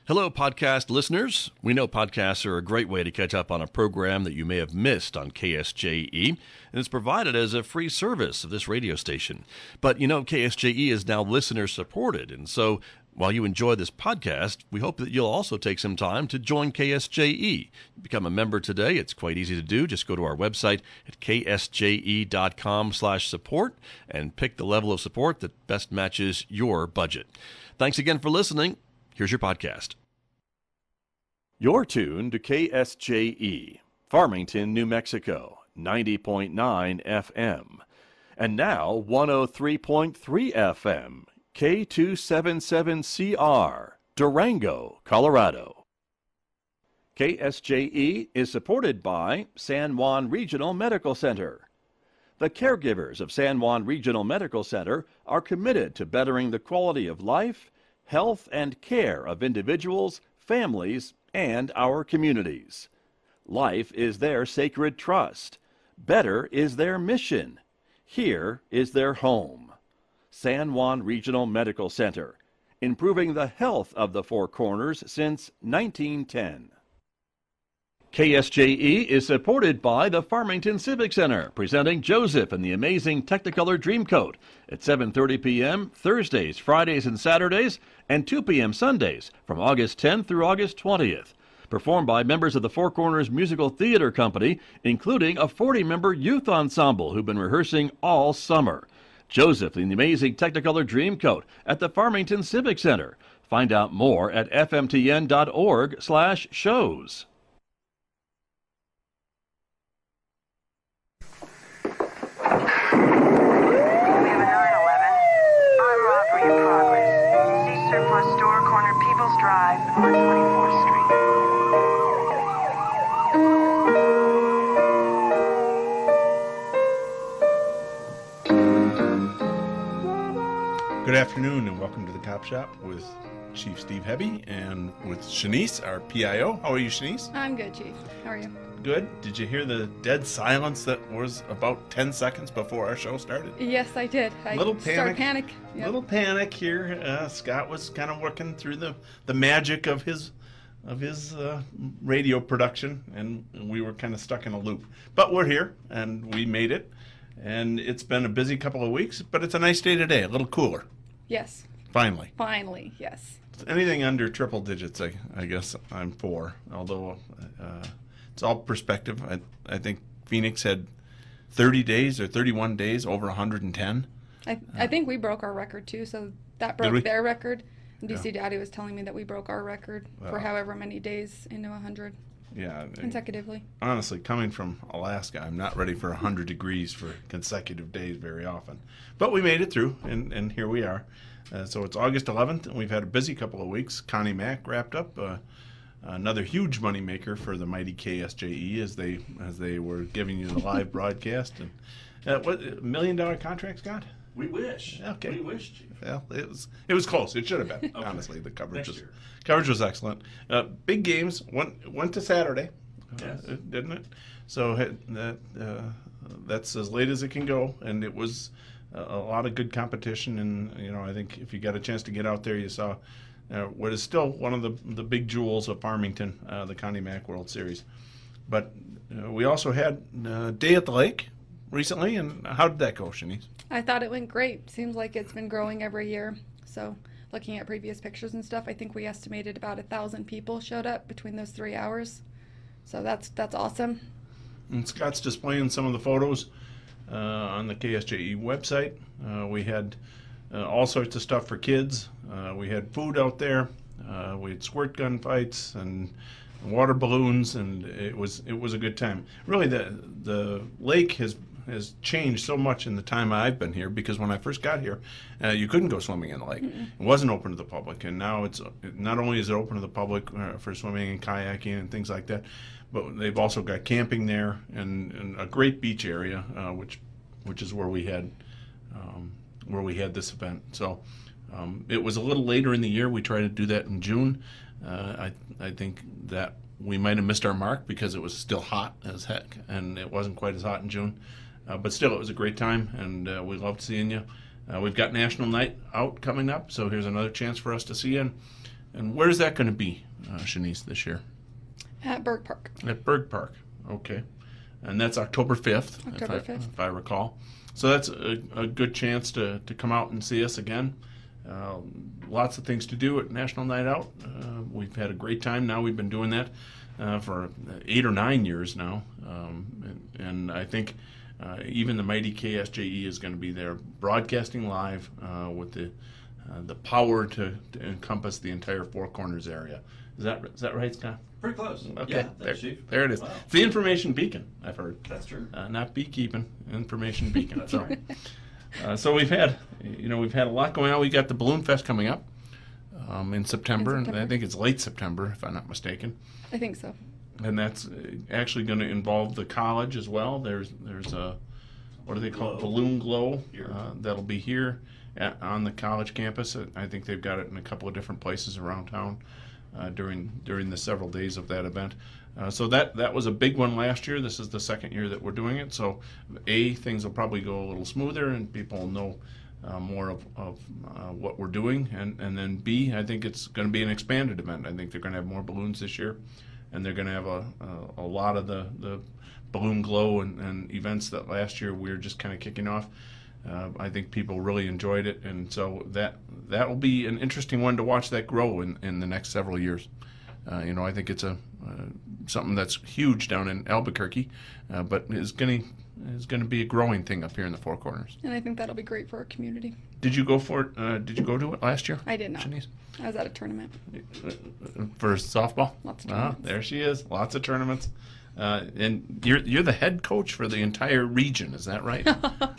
Hello, podcast listeners. We know podcasts are a great way to catch up on a program that you may have missed on KSJE, and it's provided as a free service of this radio station. But you know, KSJE is now listener supported, and so while you enjoy this podcast, we hope that you'll also take some time to join KSJE. Become a member today. It's quite easy to do. Just go to our website at ksje.com/support and pick the level of support that best matches your budget. Thanks again for listening. Here's your podcast. You're tuned to KSJE, Farmington, New Mexico, 90.9 FM. And now 103.3 FM, K277CR, Durango, Colorado. KSJE is supported by San Juan Regional Medical Center. The caregivers of San Juan Regional Medical Center are committed to bettering the quality of life, health, and care of individuals, families, and our communities. Life is their sacred trust. Better is their mission. Here is their home. San Juan Regional Medical Center, improving the health of the Four Corners since 1910. KSJE is supported by the Farmington Civic Center, presenting Joseph and the Amazing Technicolor Dreamcoat at 7:30 p.m. Thursdays, Fridays, and Saturdays, and 2 p.m. Sundays from August 10th through August 20th. Performed by members of the Four Corners Musical Theater Company, including a 40-member youth ensemble who've been rehearsing all summer. Joseph and the Amazing Technicolor Dreamcoat at the Farmington Civic Center. Find out more at fmtn.org/shows. Drive on 24th Street. Good afternoon and welcome to the Cop Shop with Chief Steve Hebby and with Shanice, our PIO. How are you, Shanice? I'm good, Chief. How are you? Good. Did you hear the dead silence that was about 10 seconds before our show started? Yes, I did. Little panic. Yep. Little panic here. Scott was kind of working through the magic of his radio production, and we were kind of stuck in a loop. But we're here, and we made it, and it's been a busy couple of weeks, but it's a nice day today, a little cooler. Yes. Finally, yes. Anything under triple digits, I guess I'm for, although it's all perspective. I think Phoenix had 30 days or 31 days over 110. I think we broke our record, too, so that broke their record. DC Daddy was telling me that we broke our record for however many days into 100 consecutively. Honestly, coming from Alaska, I'm not ready for 100 degrees for consecutive days very often. But we made it through, and here we are. So it's August 11th, and we've had a busy couple of weeks. Connie Mack wrapped up another huge moneymaker for the mighty KSJE as they were giving you the live broadcast. And what $1 million contract, Scott? We wish. Okay. We wish, Chief. Well, it was close. It should have been. Okay. Honestly, the coverage was excellent. Big games went to Saturday, yes. Didn't it? So that's as late as it can go, and it was a lot of good competition. And I think if you got a chance to get out there, you saw what is still one of the big jewels of Farmington, the Connie Mack World Series. But we also had Day at the Lake recently, and how did that go, Shanice? I thought it went great. Seems like it's been growing every year. So looking at previous pictures and stuff, I think we estimated about 1,000 people showed up between those 3 hours. So that's awesome. And Scott's displaying some of the photos on the KSJE website. We had all sorts of stuff for kids. We had food out there. We had squirt gun fights and water balloons, and it was a good time. Really, the lake has changed so much in the time I've been here, because when I first got here, you couldn't go swimming in the lake. Mm-mm. It wasn't open to the public, and now it's not only is it open to the public for swimming and kayaking and things like that, but they've also got camping there and a great beach area, which is where we had this event. So it was a little later in the year. We tried to do that in June. I think that we might have missed our mark because it was still hot as heck, and it wasn't quite as hot in June. But still, it was a great time, and we loved seeing you. We've got National Night Out coming up, so here's another chance for us to see you. And where's that going to be, Shanice, this year? At Berg Park. At Berg Park. Okay. And that's October 5th, October 5th. If I recall. So that's a good chance to come out and see us again. Lots of things to do at National Night Out. We've had a great time. Now we've been doing that for 8 or 9 years now. And I think even the mighty KSJE is going to be there broadcasting live with the power to encompass the entire Four Corners area. Is that right, Scott? Pretty close. Okay, Yeah, thanks, Chief. there it is. Wow. It's the information beacon, I've heard. That's true. Not beekeeping, information beacon. That's right. So we've had a lot going on. We got the Balloon Fest coming up in September, and I think it's late September, if I'm not mistaken. I think so. And that's actually going to involve the college as well. There's a, what do they call it? Balloon Glow. Here. That'll be here on the college campus. I think they've got it in a couple of different places around town during the several days of that event. So that was a big one last year. This is the second year that we're doing it. So things will probably go a little smoother, and people will know more of what we're doing. And then B, I think it's going to be an expanded event. I think they're going to have more balloons this year, and they're going to have a lot of the Balloon Glow and events that last year we were just kind of kicking off. I think people really enjoyed it, and so that will be an interesting one to watch that grow in the next several years. I think it's something that's huge down in Albuquerque, but is going to be a growing thing up here in the Four Corners. And I think that'll be great for our community. Did you go for it? Did you go to it last year? I did not. Shanice? I was at a tournament. For softball? Lots of tournaments. There she is. Lots of tournaments. And you're the head coach for the entire region, is that right?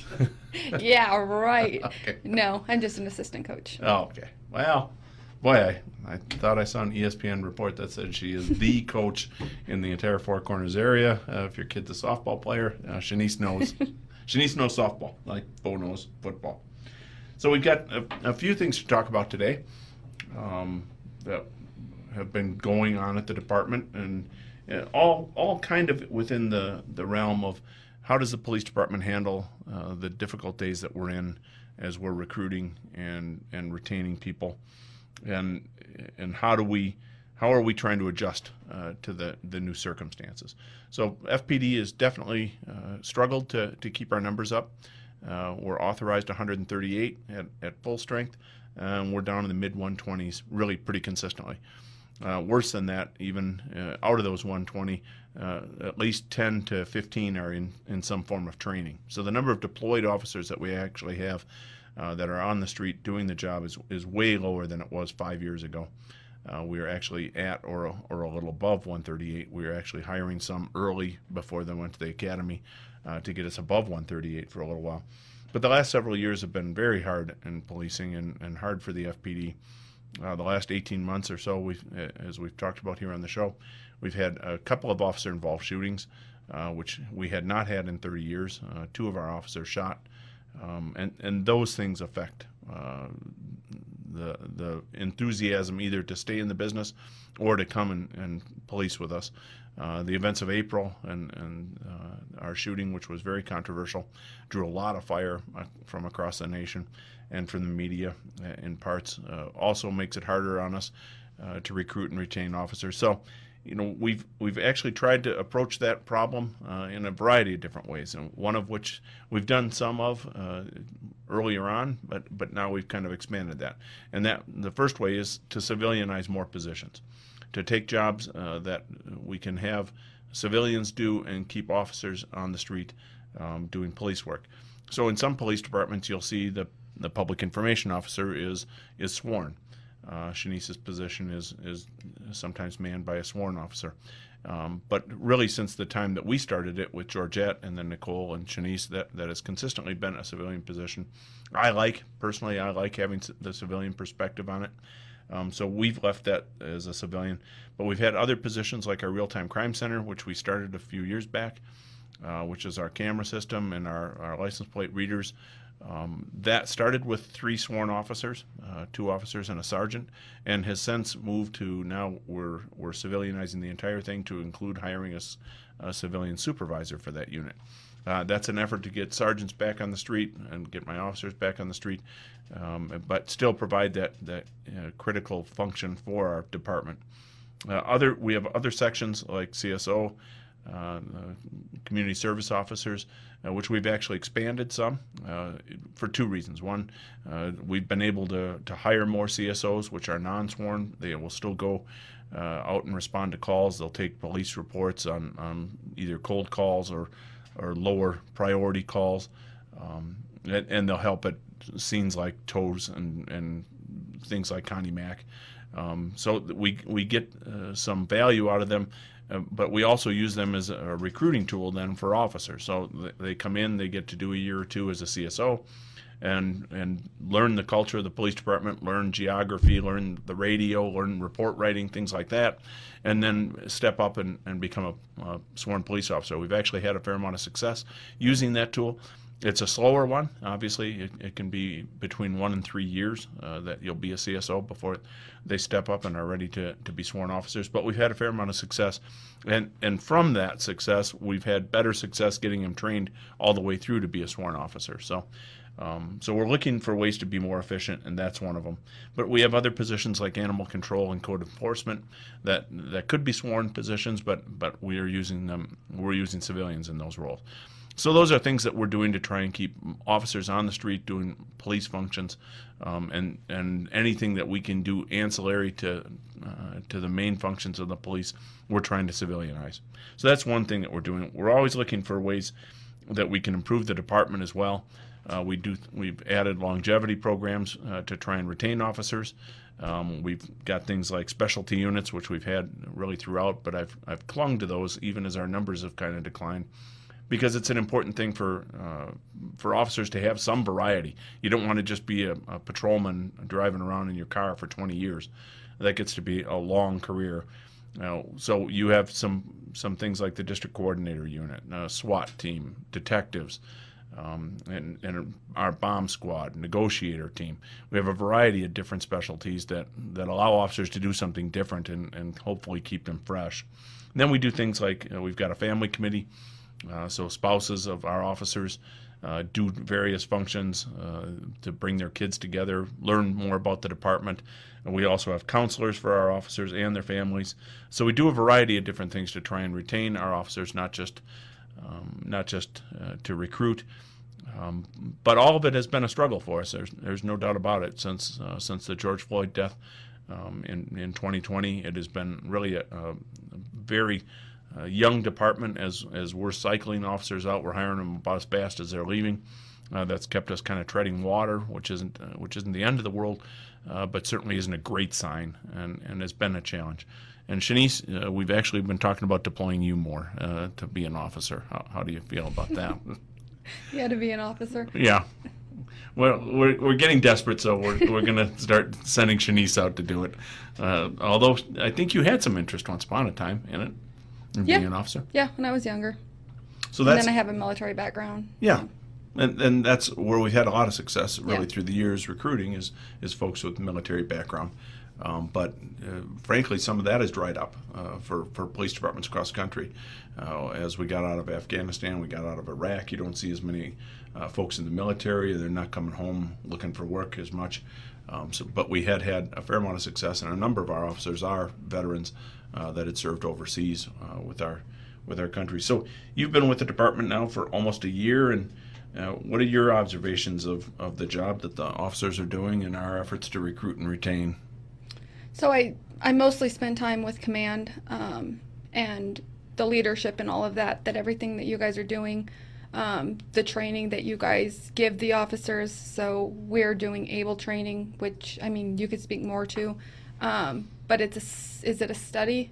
Yeah, right. Okay. No, I'm just an assistant coach. Oh, okay. Well, boy, I thought I saw an ESPN report that said she is the coach in the entire Four Corners area. If your kid's a softball player, Shanice knows. Shanice knows softball, like Bo knows football. So we've got a few things to talk about today that have been going on at the department, and all kind of within the realm of how does the police department handle the difficult days that we're in as we're recruiting and retaining people, and how are we trying to adjust to the new circumstances. So FPD has definitely struggled to keep our numbers up. We're authorized 138 at full strength, and we're down in the mid 120s really pretty consistently. Worse than that, even out of those 120, at least 10 to 15 are in some form of training. So the number of deployed officers that we actually have that are on the street doing the job is way lower than it was 5 years ago. We are actually at or a little above 138. We are actually hiring some early before they went to the academy to get us above 138 for a little while. But the last several years have been very hard in policing and hard for the FPD. The last 18 months or so, as we've talked about here on the show, we've had a couple of officer-involved shootings, which we had not had in 30 years. 2 of our officers shot, and those things affect the enthusiasm either to stay in the business or to come and police with us. The events of April and our shooting, which was very controversial, drew a lot of fire from across the nation and from the media in parts. Also makes it harder on us to recruit and retain officers. So, we've actually tried to approach that problem in a variety of different ways, and one of which we've done some of earlier on, but now we've kind of expanded that. And that the first way is to civilianize more positions, to take jobs that we can have civilians do and keep officers on the street doing police work. So in some police departments, you'll see the public information officer is sworn. Shanice's position is sometimes manned by a sworn officer. But really, since the time that we started it with Georgette and then Nicole and Shanice, that has consistently been a civilian position. Personally, I like having the civilian perspective on it. So we've left that as a civilian. But we've had other positions like our Real-Time Crime Center, which we started a few years back, which is our camera system and our license plate readers. That started with 3 sworn officers, 2 officers and a sergeant, and has since moved to now we're civilianizing the entire thing to include hiring a civilian supervisor for that unit. That's an effort to get sergeants back on the street and get my officers back on the street, but still provide that critical function for our department. We have other sections like CSO, community service officers, which we've actually expanded some for two reasons. One, we've been able to hire more CSOs, which are non-sworn. They will still go out and respond to calls. They'll take police reports on either cold calls or lower priority calls, and they'll help at scenes like TOWs and things like Connie Mack. So we get some value out of them, but we also use them as a recruiting tool then for officers. So they come in, they get to do a year or two as a CSO, and learn the culture of the police department, learn geography, learn the radio, learn report writing, things like that, and then step up and become a sworn police officer. We've actually had a fair amount of success using that tool. It's a slower one. Obviously, it can be between 1 and 3 years that you'll be a CSO before they step up and are ready to be sworn officers. But we've had a fair amount of success. And from that success, we've had better success getting them trained all the way through to be a sworn officer. So we're looking for ways to be more efficient, and that's one of them. But we have other positions like animal control and code enforcement that could be sworn positions, but we are using them. We're using civilians in those roles. So those are things that we're doing to try and keep officers on the street doing police functions, and anything that we can do ancillary to the main functions of the police, we're trying to civilianize. So that's one thing that we're doing. We're always looking for ways that we can improve the department as well. We've added longevity programs to try and retain officers. We've got things like specialty units, which we've had really throughout, but I've clung to those even as our numbers have kind of declined, because it's an important thing for officers to have some variety. You don't want to just be a patrolman driving around in your car for 20 years. That gets to be a long career. So you have some things like the district coordinator unit, SWAT team, detectives, and our bomb squad, negotiator team. We have a variety of different specialties that allow officers to do something different and hopefully keep them fresh. And then we do things like we've got a family committee. So spouses of our officers do various functions to bring their kids together, learn more about the department. And we also have counselors for our officers and their families. So we do a variety of different things to try and retain our officers, not just to recruit. But all of it has been a struggle for us. There's no doubt about it. Since the George Floyd death in 2020, it has been really a very young department. As we're cycling officers out, we're hiring them about as fast as they're leaving. That's kept us kind of treading water, which isn't the end of the world, but certainly isn't a great sign, and has been a challenge. And Shanice, we've actually been talking about deploying you more to be an officer. How do you feel about that? You had to be an officer. Yeah. Well, we're getting desperate, so we're going to start sending Shanice out to do it. Although I think you had some interest once upon a time in it. Being an officer? Yeah, when I was younger. So and then I have a military background. Yeah. And that's where we've had a lot of success really through the years recruiting is folks with military background. But frankly, some of that has dried up for police departments across the country. As we got out of Afghanistan, we got out of Iraq, you don't see as many folks in the military. They're not coming home looking for work as much. But we had a fair amount of success, and a number of our officers are veterans that had served overseas with our country. So you've been with the department now for almost a year, and what are your observations of the job that the officers are doing and our efforts to recruit and retain? So I mostly spend time with command and the leadership and all of that everything that you guys are doing, the training that you guys give the officers. So we're doing ABLE training, which, I mean, you could speak more to. But is it a study?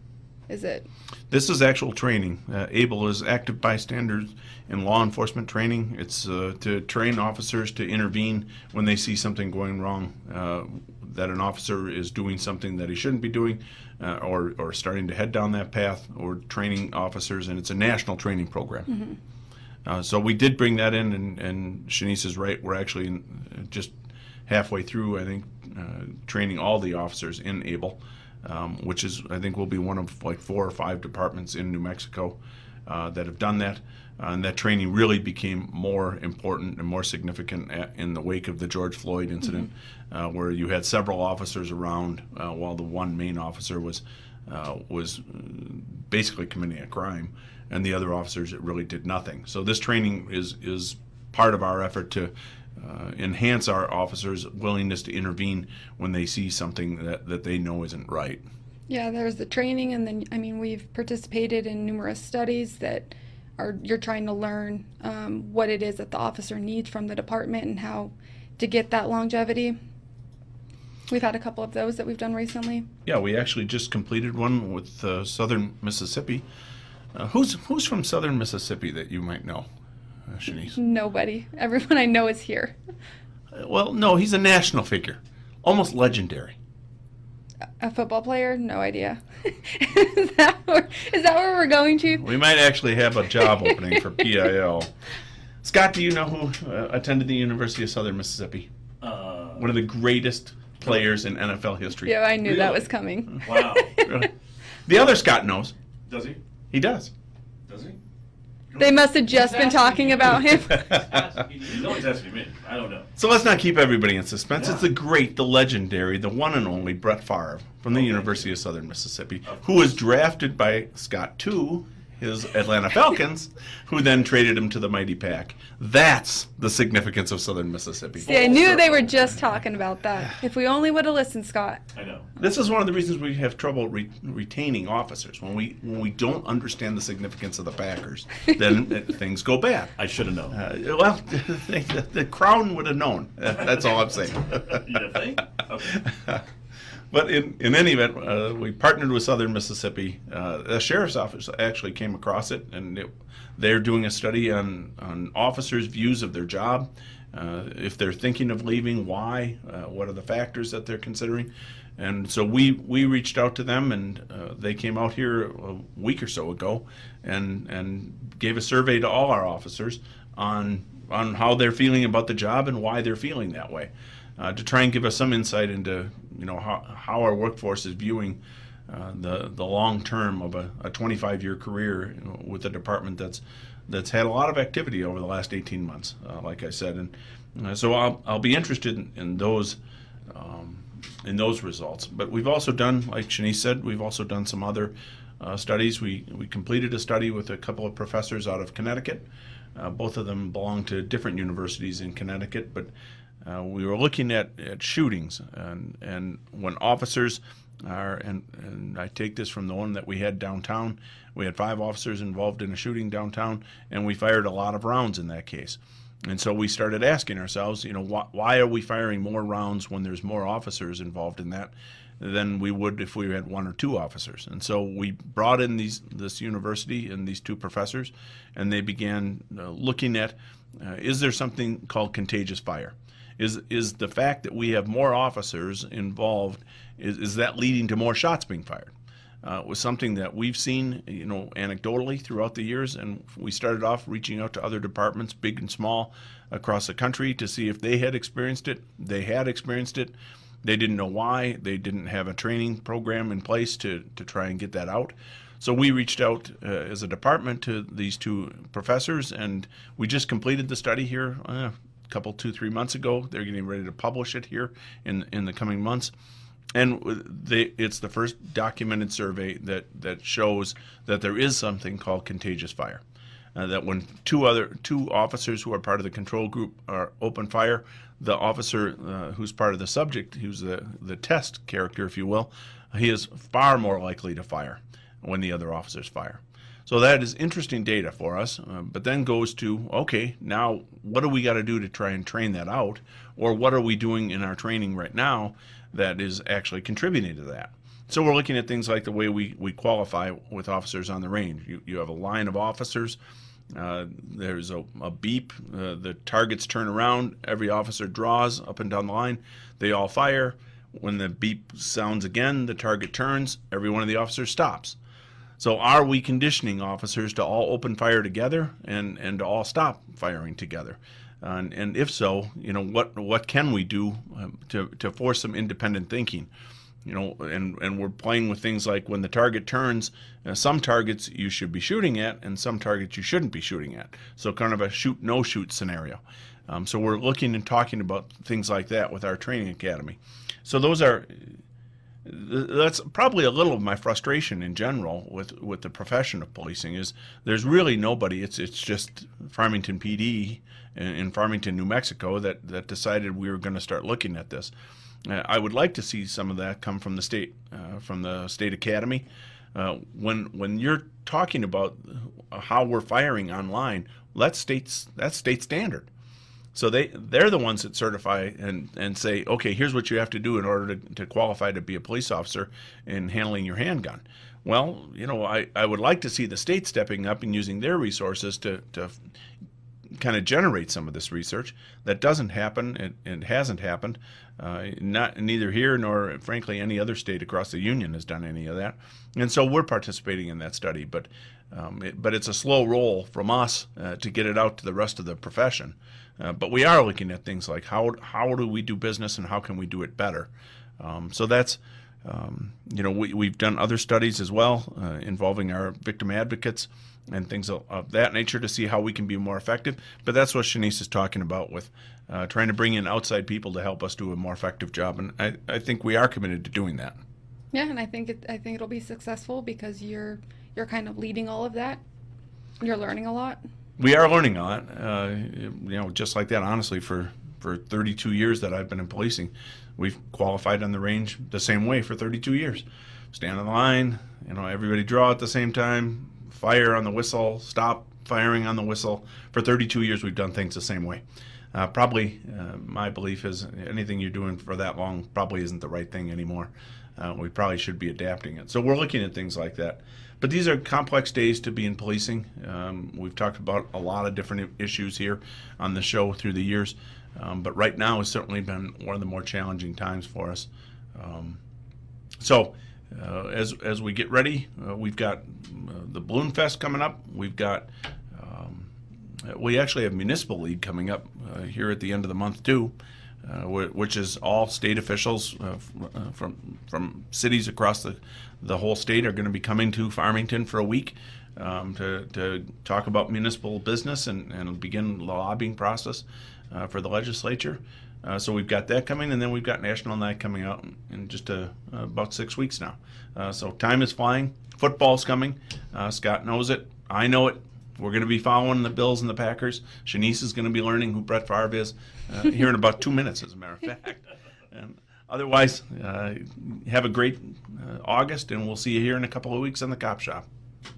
This is actual training. ABLE is active bystanders in law enforcement training. It's to train officers to intervene when they see something going wrong, that an officer is doing something that he shouldn't be doing, or starting to head down that path, or training officers, and it's a national training program. Mm-hmm. So we did bring that in, and Shanice is right. We're actually just halfway through, I think, training all the officers in ABLE. Which is, I think, will be one of like 4 or 5 departments in New Mexico. that have done that. And that training really became more important and more significant in the wake of the George Floyd incident, where you had several officers around while the one main officer was basically committing a crime, and the other officers really did nothing. So this training is part of our effort to enhance our officers' willingness to intervene when they see something that they know isn't right. Yeah, there's the training, and then, I mean, we've participated in numerous studies that you're trying to learn what it is that the officer needs from the department and how to get that longevity. We've had a couple of those that we've done recently. Yeah, we actually just completed one with Southern Mississippi. Who's from Southern Mississippi that you might know, Shanice? Nobody. Everyone I know is here. Well, no, he's a national figure, almost legendary. A football player? No idea. Is that where we're going to? We might actually have a job opening for PIL. Scott, do you know who attended the University of Southern Mississippi? One of the greatest players in NFL history. Yeah, I knew Really? that was coming. Wow. Really? The other Scott knows. Does he? He does. Does he? They must have just been talking about him. No one's asking me. I don't know. So let's not keep everybody in suspense. It's the great, the legendary, the one and only Brett Favre from the University of Southern Mississippi, who was drafted by Scott to his Atlanta Falcons, who then traded him to the Mighty Pack. That's the significance of Southern Mississippi. See, I knew they were just talking about that. If we only would have listened, Scott. I know. This is one of the reasons we have trouble retaining officers. When we don't understand the significance of the Packers, then things go bad. I should have known. Well, the Crown would have known. That's all I'm saying. You think? Okay. But in any event, we partnered with Southern Mississippi. The sheriff's office actually came across it, and they're doing a study on officers' views of their job, if they're thinking of leaving, why, what are the factors that they're considering. And so we reached out to them, and they came out here a week or so ago and gave a survey to all our officers on how they're feeling about the job and why they're feeling that way. To try and give us some insight into how our workforce is viewing the long term of a 25-year career with a department that's had a lot of activity over the last 18 months, like I said, and so I'll be interested in those results. But we've also done, like Shanice said, we've also done some other studies. We completed a study with a couple of professors out of Connecticut. Both of them belong to different universities in Connecticut, but we were looking at shootings, and when officers are, and I take this from the one that we had downtown, we had 5 officers involved in a shooting downtown, and we fired a lot of rounds in that case. And so we started asking ourselves, why are we firing more rounds when there's more officers involved in that than we would if we had 1 or 2 officers? And so we brought in this university and these 2 professors, and they began looking at, is there something called contagious fire? Is the fact that we have more officers involved, is that leading to more shots being fired? It was something that we've seen, anecdotally throughout the years, and we started off reaching out to other departments, big and small, across the country to see if they had experienced it. They had experienced it. They didn't know why. They didn't have a training program in place to try and get that out. So we reached out as a department to these 2 professors, and we just completed the study here a couple, 2-3 months ago. They're getting ready to publish it here in the coming months. And it's the first documented survey that shows that there is something called contagious fire. That when two officers who are part of the control group are open fire, the officer who's part of the subject, who's the test character, if you will, he is far more likely to fire when the other officers fire. So that is interesting data for us, but then goes to, okay, now what do we got to do to try and train that out? Or what are we doing in our training right now that is actually contributing to that? So we're looking at things like the way we qualify with officers on the range. You have a line of officers. There's a beep. The targets turn around. Every officer draws up and down the line. They all fire. When the beep sounds again, the target turns. Every one of the officers stops. So are we conditioning officers to all open fire together and to all stop firing together? And if so, what can we do to force some independent thinking? and we're playing with things like when the target turns, some targets you should be shooting at and some targets you shouldn't be shooting at. So kind of a shoot, no shoot scenario. So we're looking and talking about things like that with our training academy. So that's probably a little of my frustration in general with the profession of policing is there's really nobody. It's just Farmington PD in Farmington, New Mexico that decided we were going to start looking at this. I would like to see some of that come from the state academy. When you're talking about how we're firing online, that's state standard. So they're the ones that certify and say, okay, here's what you have to do in order to qualify to be a police officer in handling your handgun. Well, I would like to see the state stepping up and using their resources to kind of generate some of this research. That doesn't happen. It hasn't happened. Neither here nor, frankly, any other state across the union has done any of that. And so we're participating in that study, but it's a slow roll from us to get it out to the rest of the profession. But we are looking at things like how do we do business and how can we do it better. So that's we've done other studies as well involving our victim advocates and things of that nature to see how we can be more effective. But that's what Shanice is talking about with trying to bring in outside people to help us do a more effective job. And I think we are committed to doing that. Yeah, and I think it'll be successful because you're kind of leading all of that. You're learning a lot. We are learning a lot. Just like that, honestly, for 32 years that I've been in policing, we've qualified on the range the same way for 32 years. Stand on the line, everybody draw at the same time, fire on the whistle, stop firing on the whistle. For 32 years, we've done things the same way. My belief is anything you're doing for that long probably isn't the right thing anymore. We probably should be adapting it. So we're looking at things like that. But these are complex days to be in policing. We've talked about a lot of different issues here on the show through the years. But right now has certainly been one of the more challenging times for us. As we get ready, we've got the Balloon Fest coming up. We actually have Municipal League coming up here at the end of the month too, which is all state officials from cities across the whole state are going to be coming to Farmington for a week to talk about municipal business and begin the lobbying process for the legislature. So we've got that coming, and then we've got National Night coming out in just about 6 weeks now. So time is flying. Football's coming. Scott knows it. I know it. We're going to be following the Bills and the Packers. Shanice is going to be learning who Brett Favre is here in about 2 minutes, as a matter of fact. And otherwise, have a great August, and we'll see you here in a couple of weeks on the Cop Shop.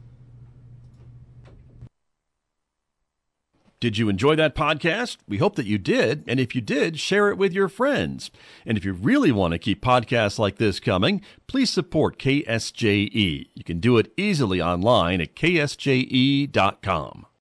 Did you enjoy that podcast? We hope that you did. And if you did, share it with your friends. And if you really want to keep podcasts like this coming, please support KSJE. You can do it easily online at ksje.com.